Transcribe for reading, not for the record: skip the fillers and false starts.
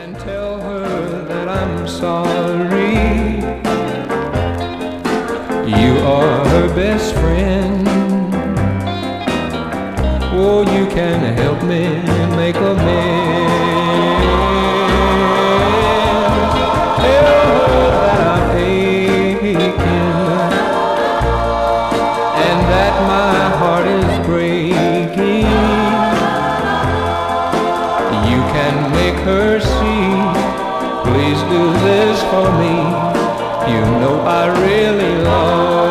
and tell her that I'm sorry. You are her best friend. Oh, you can help me make amends. Tell her that I'm aching and that my heart is breaking. You can make her see. Please do this for me. You know I really love